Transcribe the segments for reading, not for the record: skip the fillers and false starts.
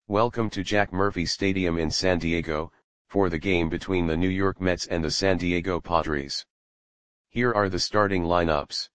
Welcome to Jack Murphy Stadium in San Diego, for the game between the New York Mets and the San Diego Padres. Here are the starting lineups.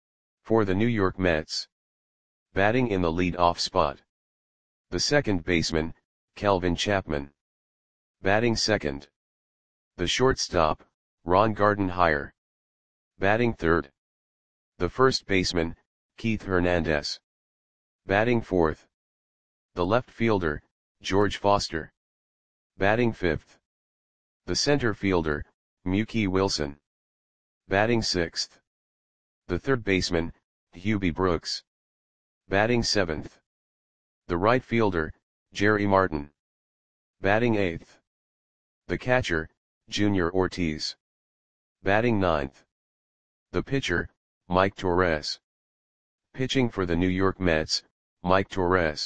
For the New York Mets. Batting in the lead-off spot. The second baseman, Kelvin Chapman. Batting second. The shortstop, Ron Gardenhire. Batting third. The first baseman, Keith Hernandez. Batting fourth. The left fielder, George Foster. Batting fifth. The center fielder, Mookie Wilson. Batting sixth. The third baseman, Hubie Brooks. Batting seventh. The right fielder, Jerry Martin. Batting eighth. The catcher, Junior Ortiz. Batting ninth. The pitcher, Mike Torres. Pitching for the New York Mets, Mike Torres.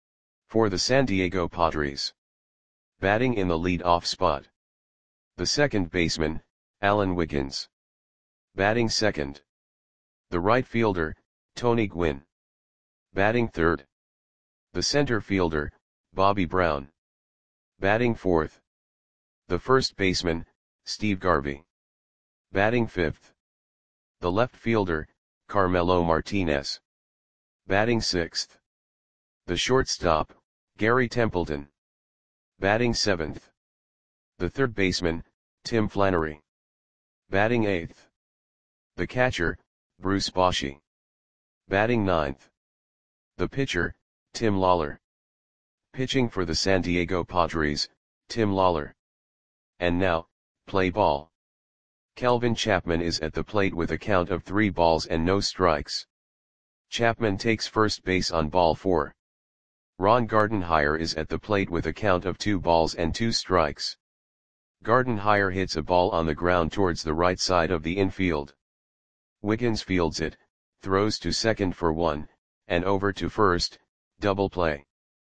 For the San Diego Padres. Batting in the lead-off spot. The second baseman, Alan Wiggins. Batting second. The right fielder, Tony Gwynn. Batting third. The center fielder, Bobby Brown. Batting fourth. The first baseman, Steve Garvey. Batting fifth. The left fielder, Carmelo Martinez. Batting sixth. The shortstop, Gary Templeton. Batting seventh. The third baseman, Tim Flannery. Batting eighth. The catcher, Bruce Bochy. Batting ninth. The pitcher, Tim Lawler. Pitching for the San Diego Padres, Tim Lawler. And now, play ball. Kelvin Chapman is at the plate with a count of 3 balls and no strikes. Chapman takes first base on ball 4. Ron Gardenhire is at the plate with a count of 2 balls and 2 strikes. Gardenhire hits a ball on the ground towards the right side of the infield. Wiggins fields it, throws to second for 1, and over to first, double play.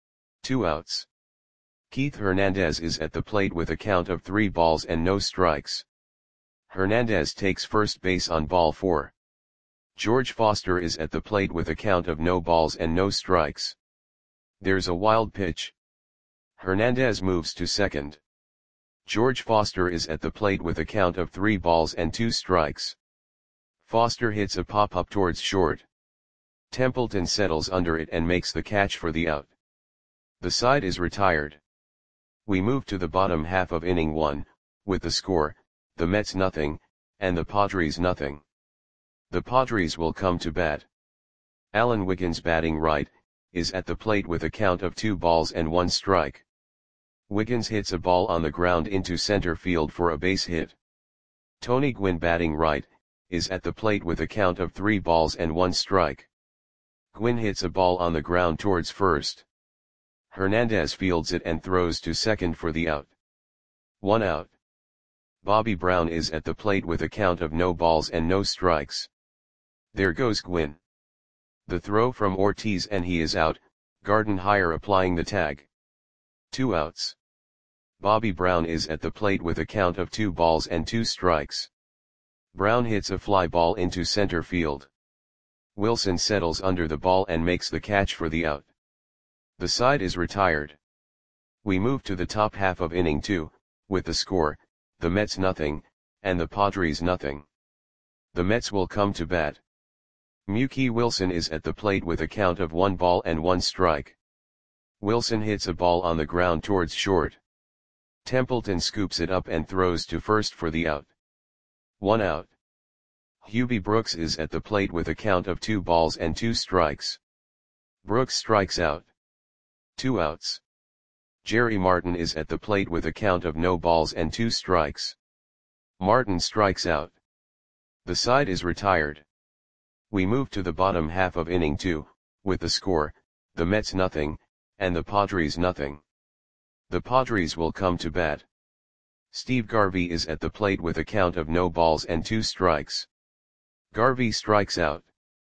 2 outs. Keith Hernandez is at the plate with a count of 3 balls and no strikes. Hernandez takes first base on ball 4. George Foster is at the plate with a count of no balls and no strikes. There's a wild pitch. Hernandez moves to second. George Foster is at the plate with a count of 3 balls and 2 strikes. Foster hits a pop-up towards short. Templeton settles under it and makes the catch for the out. The side is retired. We move to the bottom half of inning 1, with the score, the Mets nothing, and the Padres nothing. The Padres will come to bat. Alan Wiggins batting right, is at the plate with a count of 2 balls and 1 strike. Wiggins hits a ball on the ground into center field for a base hit. Tony Gwynn batting right, is at the plate with a count of 3 balls and 1 strike. Gwynn hits a ball on the ground towards first. Hernandez fields it and throws to second for the out. 1 out. Bobby Brown is at the plate with a count of no balls and no strikes. There goes Gwynn. The throw from Ortiz and he is out, Gardenhire applying the tag. 2 outs. Bobby Brown is at the plate with a count of 2 balls and 2 strikes. Brown hits a fly ball into center field. Wilson settles under the ball and makes the catch for the out. The side is retired. We move to the top half of inning 2, with the score, the Mets nothing, and the Padres nothing. The Mets will come to bat. Mookie Wilson is at the plate with a count of 1 ball and 1 strike. Wilson hits a ball on the ground towards short. Templeton scoops it up and throws to first for the out. 1 out. Hubie Brooks is at the plate with a count of 2 balls and 2 strikes. Brooks strikes out. 2 outs. Jerry Martin is at the plate with a count of no balls and 2 strikes. Martin strikes out. The side is retired. We move to the bottom half of inning 2, with the score, the Mets nothing, and the Padres nothing. The Padres will come to bat. Steve Garvey is at the plate with a count of no balls and 2 strikes. Garvey strikes out.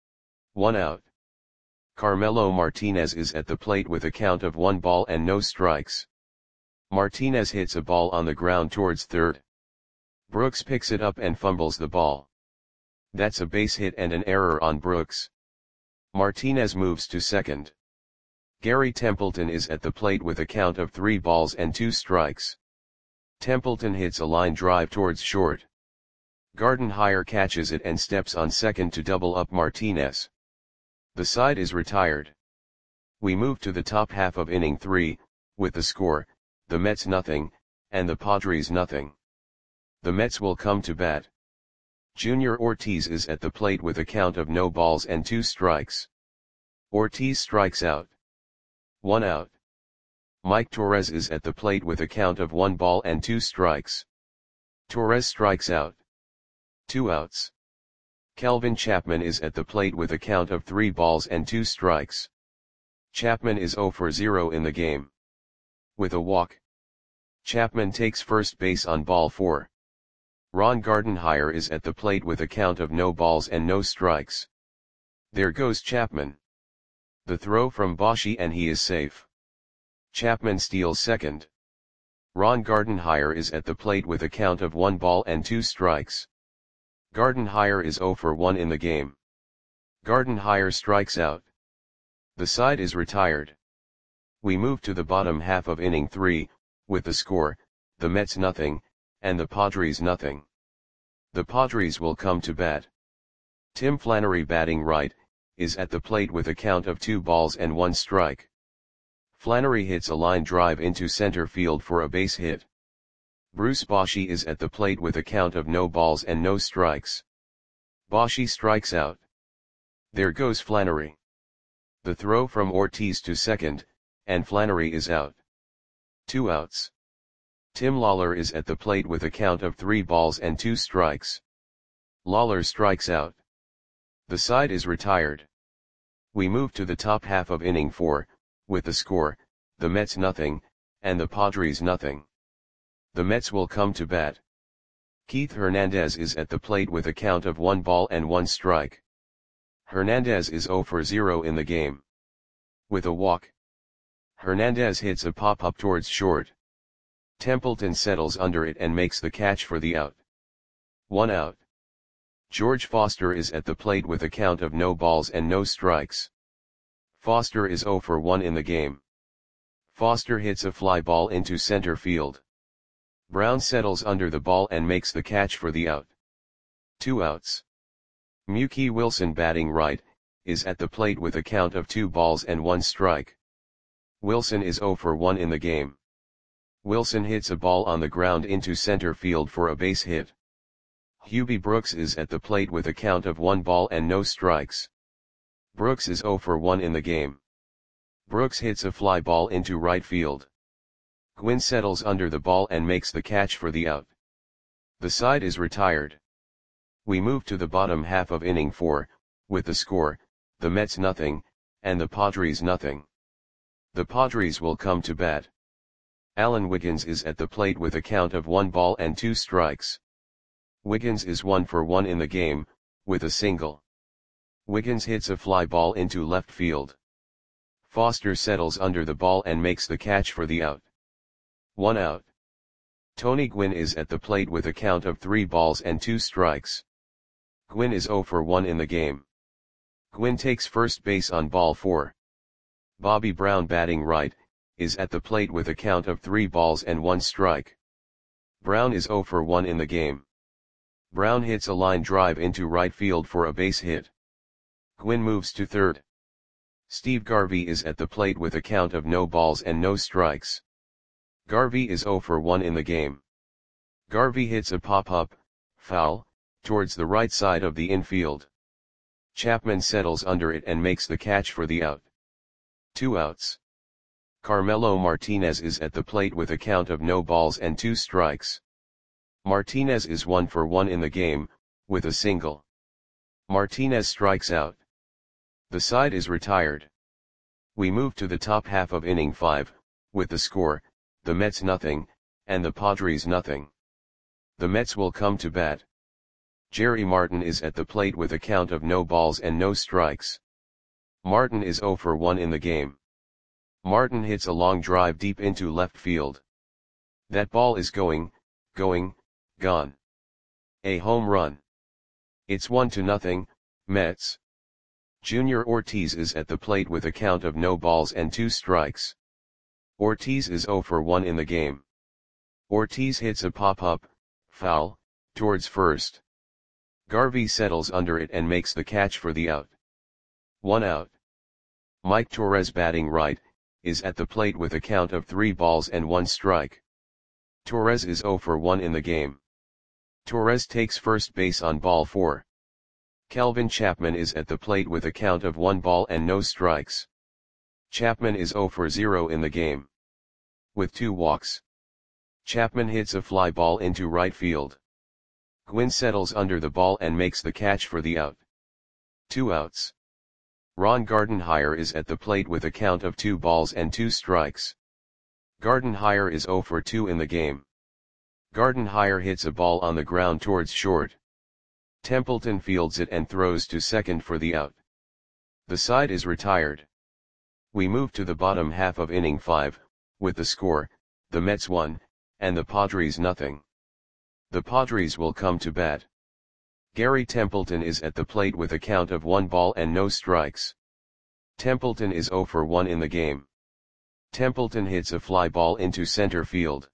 1 out. Carmelo Martinez is at the plate with a count of 1 ball and no strikes. Martinez hits a ball on the ground towards third. Brooks picks it up and fumbles the ball. That's a base hit and an error on Brooks. Martinez moves to second. Gary Templeton is at the plate with a count of 3 balls and 2 strikes. Templeton hits a line drive towards short. Gardenhire catches it and steps on second to double up Martinez. The side is retired. We move to the top half of inning 3, with the score, the Mets nothing, and the Padres nothing. The Mets will come to bat. Junior Ortiz is at the plate with a count of no balls and 2 strikes. Ortiz strikes out. 1 out. Mike Torres is at the plate with a count of 1 ball and 2 strikes. Torres strikes out. 2 outs. Kelvin Chapman is at the plate with a count of 3 balls and 2 strikes. Chapman is 0 for 0 in the game. With a walk. Chapman takes first base on ball 4. Ron Gardenhire is at the plate with a count of no balls and no strikes. There goes Chapman. The throw from Boshi and he is safe. Chapman steals second. Ron Gardenhire is at the plate with a count of 1 ball and 2 strikes. Gardenhire is 0 for 1 in the game. Gardenhire strikes out. The side is retired. We move to the bottom half of inning 3, with the score, the Mets nothing, and the Padres nothing. The Padres will come to bat. Tim Flannery batting right, is at the plate with a count of 2 balls and 1 strike. Flannery hits a line drive into center field for a base hit. Bruce Bochy is at the plate with a count of no balls and no strikes. Bochy strikes out. There goes Flannery. The throw from Ortiz to second, and Flannery is out. 2 outs. Tim Lawler is at the plate with a count of 3 balls and 2 strikes. Lawler strikes out. The side is retired. We move to the top half of inning 4, with the score, the Mets nothing, and the Padres nothing. The Mets will come to bat. Keith Hernandez is at the plate with a count of 1 ball and 1 strike. Hernandez is 0 for 0 in the game. With a walk. Hernandez hits a pop-up towards short. Templeton settles under it and makes the catch for the out. 1 out. George Foster is at the plate with a count of no balls and no strikes. Foster is 0 for 1 in the game. Foster hits a fly ball into center field. Brown settles under the ball and makes the catch for the out. 2 outs. Mookie Wilson batting right, is at the plate with a count of 2 balls and 1 strike. Wilson is 0 for 1 in the game. Wilson hits a ball on the ground into center field for a base hit. Hubie Brooks is at the plate with a count of 1 ball and no strikes. Brooks is 0 for 1 in the game. Brooks hits a fly ball into right field. Gwynn settles under the ball and makes the catch for the out. The side is retired. We move to the bottom half of inning 4, with the score, the Mets nothing, and the Padres nothing. The Padres will come to bat. Alan Wiggins is at the plate with a count of 1 ball and 2 strikes. Wiggins is 1 for 1 in the game, with a single. Wiggins hits a fly ball into left field. Foster settles under the ball and makes the catch for the out. 1 out. Tony Gwynn is at the plate with a count of 3 balls and 2 strikes. Gwynn is 0 for 1 in the game. Gwynn takes first base on ball 4. Bobby Brown batting right, is at the plate with a count of 3 balls and 1 strike. Brown is 0 for 1 in the game. Brown hits a line drive into right field for a base hit. Gwynn moves to third. Steve Garvey is at the plate with a count of no balls and no strikes. Garvey is 0 for 1 in the game. Garvey hits a pop-up, foul, towards the right side of the infield. Chapman settles under it and makes the catch for the out. 2 outs. Carmelo Martinez is at the plate with a count of no balls and 2 strikes. Martinez is 1 for 1 in the game, with a single. Martinez strikes out. The side is retired. We move to the top half of inning 5, with the score, the Mets nothing, and the Padres nothing. The Mets will come to bat. Jerry Martin is at the plate with a count of no balls and no strikes. Martin is 0 for 1 in the game. Martin hits a long drive deep into left field. That ball is going, gone. A home run. It's 1-0, Mets. Junior Ortiz is at the plate with a count of no balls and 2 strikes. Ortiz is 0 for 1 in the game. Ortiz hits a pop-up, foul, towards first. Garvey settles under it and makes the catch for the out. 1 out. Mike Torres, batting right, is at the plate with a count of 3 balls and 1 strike. Torres is 0 for 1 in the game. Torres takes first base on ball 4. Kelvin Chapman is at the plate with a count of 1 ball and no strikes. Chapman is 0 for 0 in the game. With 2 walks. Chapman hits a fly ball into right field. Gwynn settles under the ball and makes the catch for the out. 2 outs. Ron Gardenhire is at the plate with a count of 2 balls and 2 strikes. Gardenhire is 0 for 2 in the game. Gardenhire hits a ball on the ground towards short. Templeton fields it and throws to second for the out. The side is retired. We move to the bottom half of inning 5, with the score, the Mets 1, and the Padres nothing. The Padres will come to bat. Gary Templeton is at the plate with a count of 1 ball and no strikes. Templeton is 0 for 1 in the game. Templeton hits a fly ball into center field.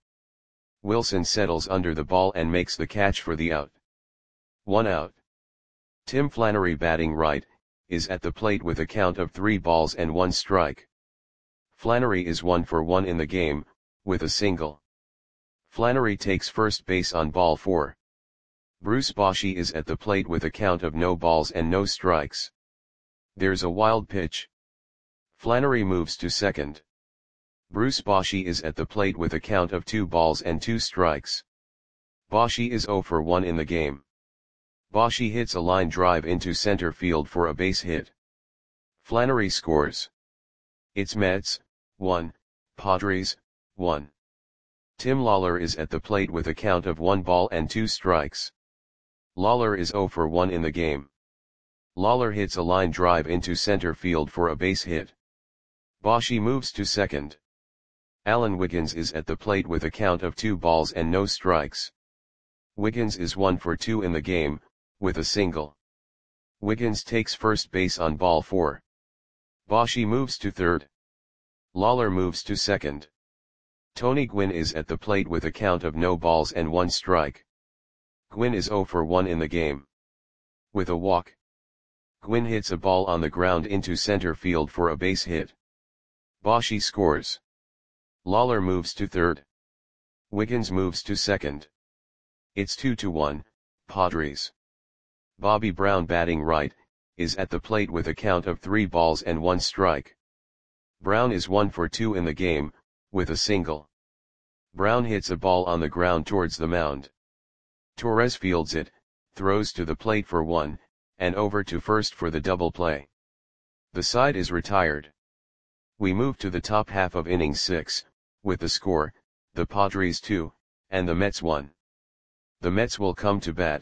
Wilson settles under the ball and makes the catch for the out. 1 out. Tim Flannery, batting right, is at the plate with a count of 3 balls and 1 strike. Flannery is 1 for 1 in the game, with a single. Flannery takes first base on ball 4. Bruce Bochy is at the plate with a count of no balls and no strikes. There's a wild pitch. Flannery moves to second. Bruce Bochy is at the plate with a count of 2 balls and 2 strikes. Bochy is 0 for 1 in the game. Bochy hits a line drive into center field for a base hit. Flannery scores. It's Mets, 1, Padres, 1. Tim Lawler is at the plate with a count of 1 ball and 2 strikes. Lawler is 0 for 1 in the game. Lawler hits a line drive into center field for a base hit. Bochy moves to second. Alan Wiggins is at the plate with a count of 2 balls and no strikes. Wiggins is 1 for 2 in the game, with a single. Wiggins takes first base on ball 4. Bochy moves to third. Lawler moves to second. Tony Gwynn is at the plate with a count of no balls and 1 strike. Gwynn is 0 for 1 in the game. With a walk. Gwynn hits a ball on the ground into center field for a base hit. Bochy scores. Lawler moves to third. Wiggins moves to second. It's 2-1, Padres. Bobby Brown, batting right, is at the plate with a count of 3 balls and 1 strike. Brown is 1 for 2 in the game, with a single. Brown hits a ball on the ground towards the mound. Torres fields it, throws to the plate for 1, and over to first for the double play. The side is retired. We move to the top half of inning 6, with the score, the Padres 2, and the Mets 1. The Mets will come to bat.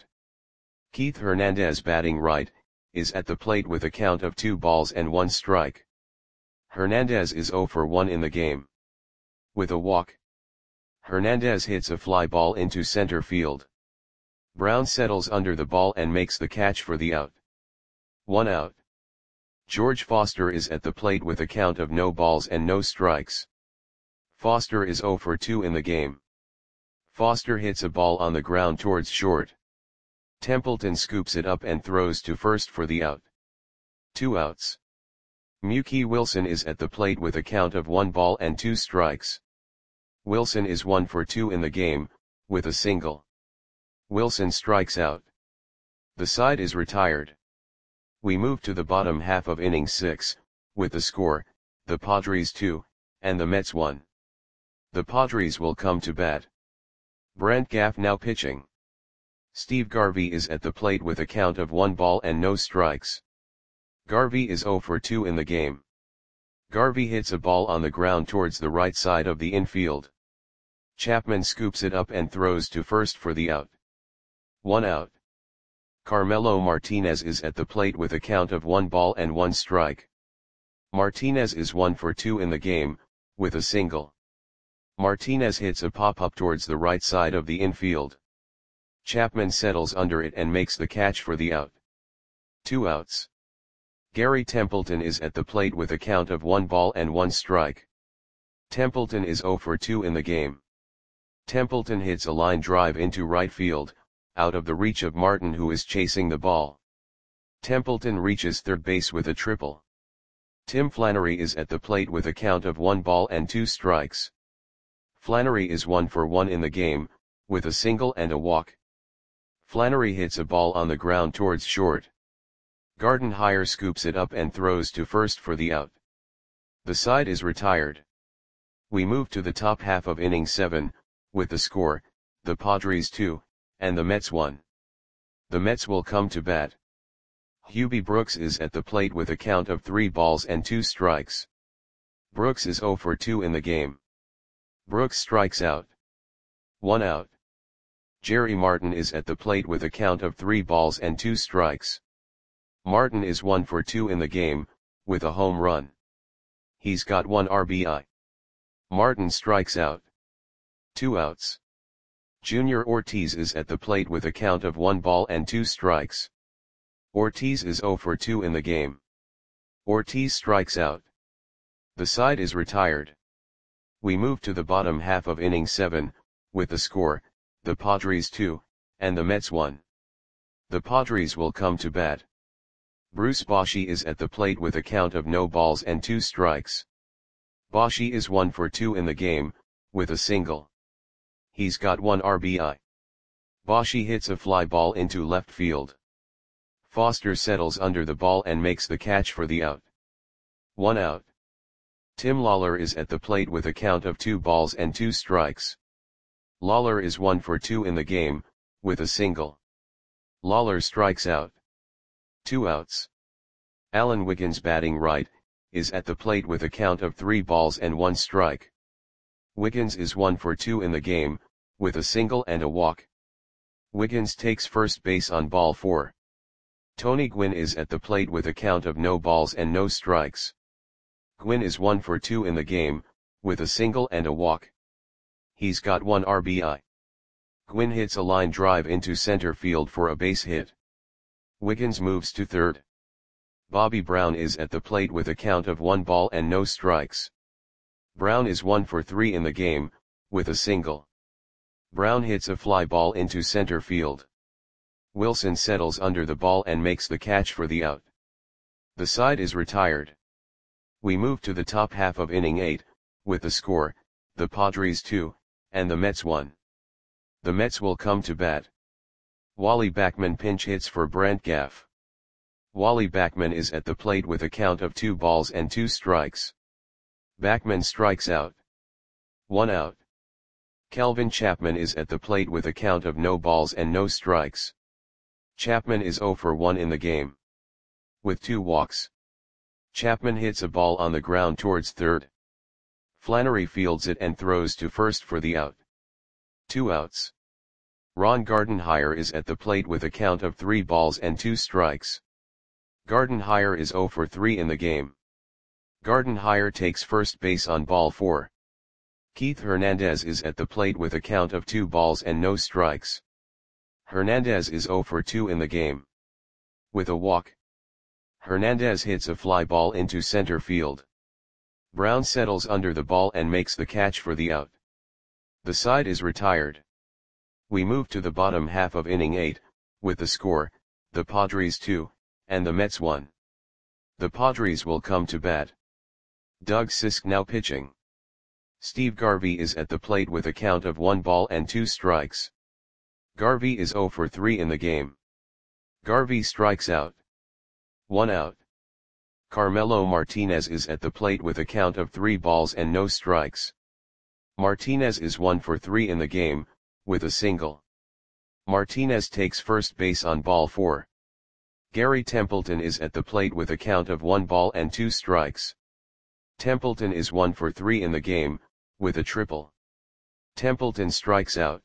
Keith Hernandez, batting right, is at the plate with a count of 2 balls and 1 strike. Hernandez is 0 for 1 in the game. With a walk. Hernandez hits a fly ball into center field. Brown settles under the ball and makes the catch for the out. 1 out. George Foster is at the plate with a count of no balls and no strikes. Foster is 0 for 2 in the game. Foster hits a ball on the ground towards short. Templeton scoops it up and throws to first for the out. 2 outs. Mookie Wilson is at the plate with a count of 1 ball and 2 strikes. Wilson is 1 for 2 in the game, with a single. Wilson strikes out. The side is retired. We move to the bottom half of inning 6, with the score, the Padres 2, and the Mets 1. The Padres will come to bat. Brent Gaff now pitching. Steve Garvey is at the plate with a count of 1 ball and no strikes. Garvey is 0 for 2 in the game. Garvey hits a ball on the ground towards the right side of the infield. Chapman scoops it up and throws to first for the out. 1 out. Carmelo Martinez is at the plate with a count of 1 ball and 1 strike. Martinez is 1 for 2 in the game, with a single. Martinez hits a pop-up towards the right side of the infield. Chapman settles under it and makes the catch for the out. 2 outs. Gary Templeton is at the plate with a count of 1 ball and 1 strike. Templeton is 0 for 2 in the game. Templeton hits a line drive into right field, out of the reach of Martin, who is chasing the ball. Templeton reaches third base with a triple. Tim Flannery is at the plate with a count of 1 ball and 2 strikes. Flannery is 1 for 1 in the game, with a single and a walk. Flannery hits a ball on the ground towards short. Gardenhire scoops it up and throws to first for the out. The side is retired. We move to the top half of inning 7, with the score, the Padres 2, and the Mets 1. The Mets will come to bat. Hubie Brooks is at the plate with a count of 3 balls and 2 strikes. Brooks is 0 for 2 in the game. Brooks strikes out. 1 out. Jerry Martin is at the plate with a count of 3 balls and 2 strikes. Martin is 1 for 2 in the game, with a home run. He's got 1 RBI. Martin strikes out. 2 outs. Junior Ortiz is at the plate with a count of 1 ball and 2 strikes. Ortiz is 0 for 2 in the game. Ortiz strikes out. The side is retired. We move to the bottom half of inning 7, with the score, the Padres 2, and the Mets 1. The Padres will come to bat. Bruce Bochy is at the plate with a count of no balls and 2 strikes. Bochy is 1 for 2 in the game, with a single. He's got 1 RBI. Bochy hits a fly ball into left field. Foster settles under the ball and makes the catch for the out. 1 out. Tim Lawler is at the plate with a count of 2 balls and 2 strikes. Lawler is 1 for 2 in the game, with a single. Lawler strikes out. 2 outs. Alan Wiggins, batting right, is at the plate with a count of 3 balls and 1 strike. Wiggins is 1 for 2 in the game, with a single and a walk. Wiggins takes first base on ball 4. Tony Gwynn is at the plate with a count of no balls and no strikes. Gwynn is 1 for 2 in the game, with a single and a walk. He's got 1 RBI. Gwynn hits a line drive into center field for a base hit. Wiggins moves to third. Bobby Brown is at the plate with a count of 1 ball and no strikes. Brown is 1 for 3 in the game, with a single. Brown hits a fly ball into center field. Wilson settles under the ball and makes the catch for the out. The side is retired. We move to the top half of inning 8, with the score, the Padres 2, and the Mets 1. The Mets will come to bat. Wally Backman pinch hits for Brant Gaff. Wally Backman is at the plate with a count of 2 balls and 2 strikes. Backman strikes out. 1 out. Calvin Chapman is at the plate with a count of no balls and no strikes. Chapman is 0 for 1 in the game. With 2 walks. Chapman hits a ball on the ground towards third. Flannery fields it and throws to first for the out. 2 outs. Ron Gardenhire is at the plate with a count of 3 balls and 2 strikes. Gardenhire is 0 for 3 in the game. Gardenhire takes first base on ball 4. Keith Hernandez is at the plate with a count of 2 balls and no strikes. Hernandez is 0 for 2 in the game. With a walk. Hernandez hits a fly ball into center field. Brown settles under the ball and makes the catch for the out. The side is retired. We move to the bottom half of inning 8, with the score, the Padres 2, and the Mets 1. The Padres will come to bat. Doug Sisk now pitching. Steve Garvey is at the plate with a count of 1 ball and 2 strikes. Garvey is 0 for 3 in the game. Garvey strikes out. 1 out. Carmelo Martinez is at the plate with a count of 3 balls and no strikes. Martinez is 1 for 3 in the game, with a single. Martinez takes first base on ball 4. Gary Templeton is at the plate with a count of 1 ball and 2 strikes. Templeton is 1 for 3 in the game, with a triple. Templeton strikes out.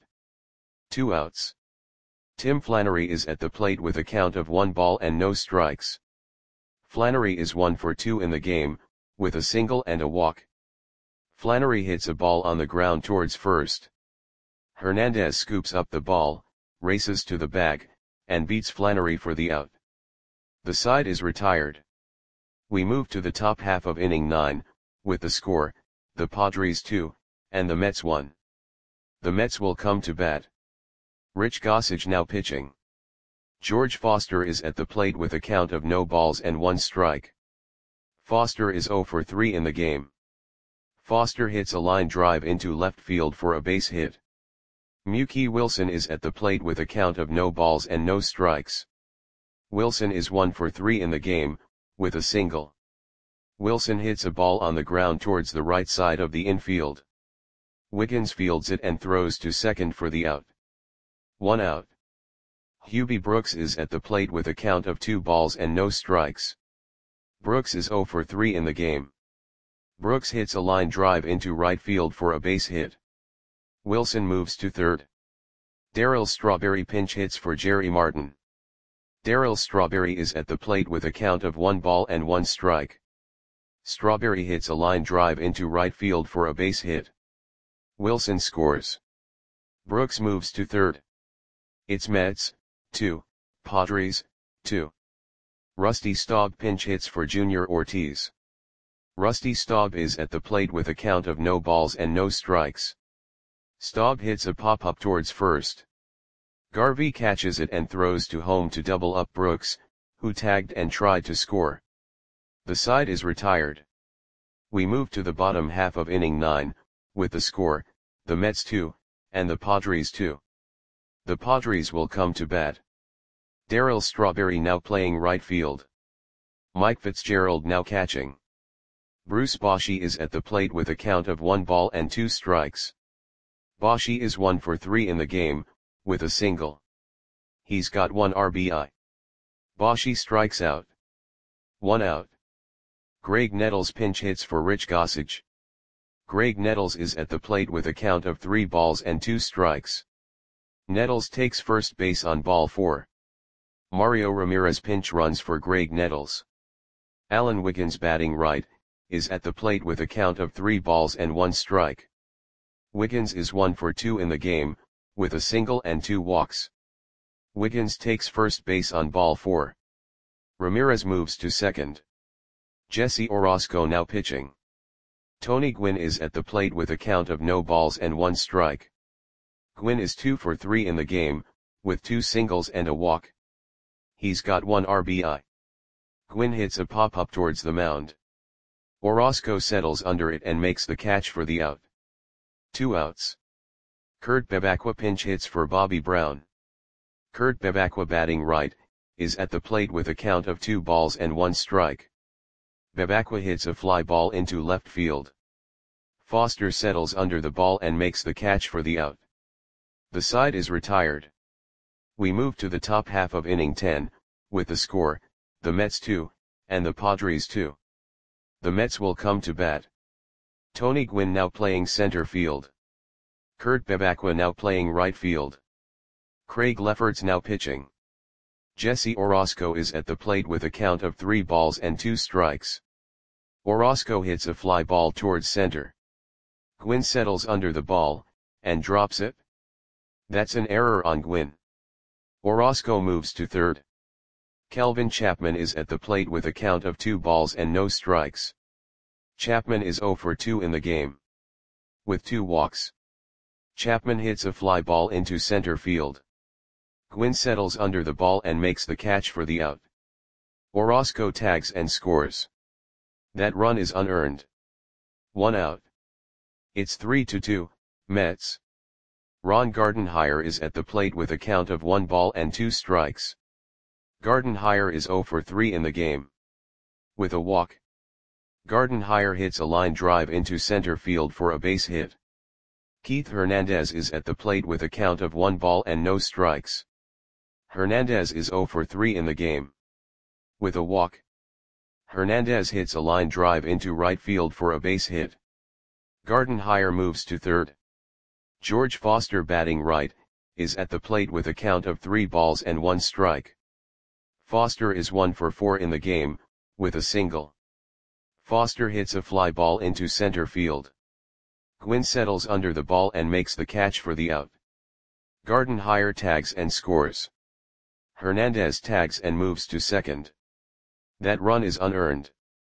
2 outs. Tim Flannery is at the plate with a count of 1 ball and no strikes. Flannery is 1 for 2 in the game, with a single and a walk. Flannery hits a ball on the ground towards first. Hernandez scoops up the ball, races to the bag, and beats Flannery for the out. The side is retired. We move to the top half of inning 9, with the score, the Padres 2, and the Mets 1. The Mets will come to bat. Rich Gossage now pitching. George Foster is at the plate with a count of no balls and 1 strike. Foster is 0 for 3 in the game. Foster hits a line drive into left field for a base hit. Mookie Wilson is at the plate with a count of no balls and no strikes. Wilson is 1 for 3 in the game, with a single. Wilson hits a ball on the ground towards the right side of the infield. Wiggins fields it and throws to second for the out. 1 out. Hubie Brooks is at the plate with a count of 2 balls and no strikes. Brooks is 0 for 3 in the game. Brooks hits a line drive into right field for a base hit. Wilson moves to third. Darryl Strawberry pinch hits for Jerry Martin. Darryl Strawberry is at the plate with a count of 1 ball and 1 strike. Strawberry hits a line drive into right field for a base hit. Wilson scores. Brooks moves to third. It's Mets, 2, Padres, 2. Rusty Staub pinch hits for Junior Ortiz. Rusty Staub is at the plate with a count of no balls and no strikes. Staub hits a pop-up towards first. Garvey catches it and throws to home to double up Brooks, who tagged and tried to score. The side is retired. We move to the bottom half of inning 9, with the score, the Mets 2, and the Padres 2. The Padres will come to bat. Darryl Strawberry now playing right field. Mike Fitzgerald now catching. Bruce Bochy is at the plate with a count of 1 ball and 2 strikes. Bochy is 1 for 3 in the game, with a single. He's got 1 RBI. Bochy strikes out. 1 out. Greg Nettles pinch hits for Rich Gossage. Greg Nettles is at the plate with a count of 3 balls and 2 strikes. Nettles takes first base on ball 4. Mario Ramirez pinch runs for Greg Nettles. Alan Wiggins batting right, is at the plate with a count of 3 balls and 1 strike. Wiggins is 1 for 2 in the game, with a single and 2 walks. Wiggins takes first base on ball 4. Ramirez moves to second. Jesse Orosco now pitching. Tony Gwynn is at the plate with a count of no balls and 1 strike. Gwynn is 2 for 3 in the game, with 2 singles and a walk. He's got 1 RBI. Gwynn hits a pop-up towards the mound. Orosco settles under it and makes the catch for the out. 2 outs. Kurt Bevacqua pinch hits for Bobby Brown. Kurt Bevacqua batting right, is at the plate with a count of 2 balls and 1 strike. Bevacqua hits a fly ball into left field. Foster settles under the ball and makes the catch for the out. The side is retired. We move to the top half of inning 10, with the score, the Mets 2, and the Padres 2. The Mets will come to bat. Tony Gwynn now playing center field. Kurt Bevacqua now playing right field. Craig Lefferts now pitching. Jesse Orosco is at the plate with a count of 3 balls and 2 strikes. Orosco hits a fly ball towards center. Gwynn settles under the ball, and drops it. That's an error on Gwynn. Orosco moves to third. Kelvin Chapman is at the plate with a count of 2 balls and no strikes. Chapman is 0 for 2 in the game. With 2 walks. Chapman hits a fly ball into center field. Gwynn settles under the ball and makes the catch for the out. Orosco tags and scores. That run is unearned. 1 out. It's 3-2, Mets. Ron Gardenhire is at the plate with a count of 1 ball and 2 strikes. Gardenhire is 0 for 3 in the game. With a walk. Gardenhire hits a line drive into center field for a base hit. Keith Hernandez is at the plate with a count of 1 ball and no strikes. Hernandez is 0 for 3 in the game. With a walk. Hernandez hits a line drive into right field for a base hit. Gardenhire moves to third. George Foster batting right, is at the plate with a count of 3 balls and 1 strike. Foster is 1 for 4 in the game, with a single. Foster hits a fly ball into center field. Gwynn settles under the ball and makes the catch for the out. Gardenhire tags and scores. Hernandez tags and moves to second. That run is unearned.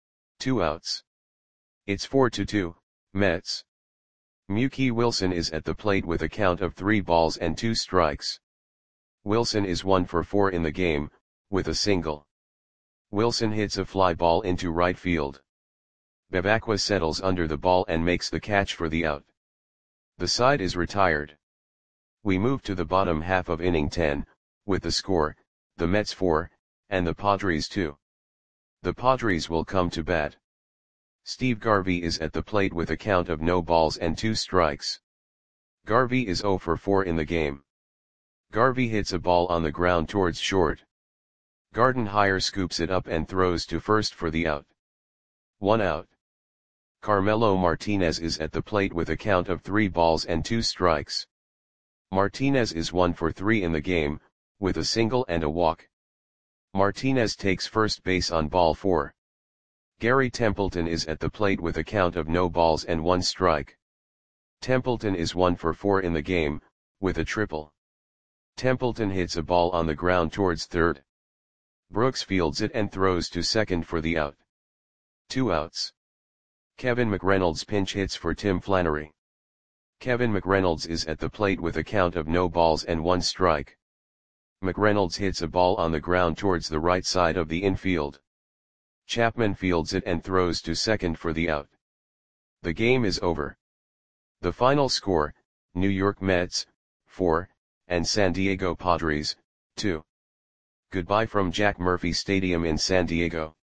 2 outs. It's 4-2, Mets. Mookie Wilson is at the plate with a count of 3 balls and 2 strikes. Wilson is 1 for 4 in the game, with a single. Wilson hits a fly ball into right field. Bevacqua settles under the ball and makes the catch for the out. The side is retired. We move to the bottom half of inning 10, with the score, the Mets 4, and the Padres 2. The Padres will come to bat. Steve Garvey is at the plate with a count of no balls and 2 strikes. Garvey is 0 for 4 in the game. Garvey hits a ball on the ground towards short. Gardenhire scoops it up and throws to first for the out. 1 out. Carmelo Martinez is at the plate with a count of 3 balls and 2 strikes. Martinez is 1 for 3 in the game, with a single and a walk. Martinez takes first base on ball 4. Gary Templeton is at the plate with a count of no balls and 1 strike. Templeton is 1 for 4 in the game, with a triple. Templeton hits a ball on the ground towards third. Brooks fields it and throws to second for the out. 2 outs. Kevin McReynolds pinch hits for Tim Flannery. Kevin McReynolds is at the plate with a count of no balls and 1 strike. McReynolds hits a ball on the ground towards the right side of the infield. Chapman fields it and throws to second for the out. The game is over. The final score, New York Mets, 4, and San Diego Padres, 2. Goodbye from Jack Murphy Stadium in San Diego.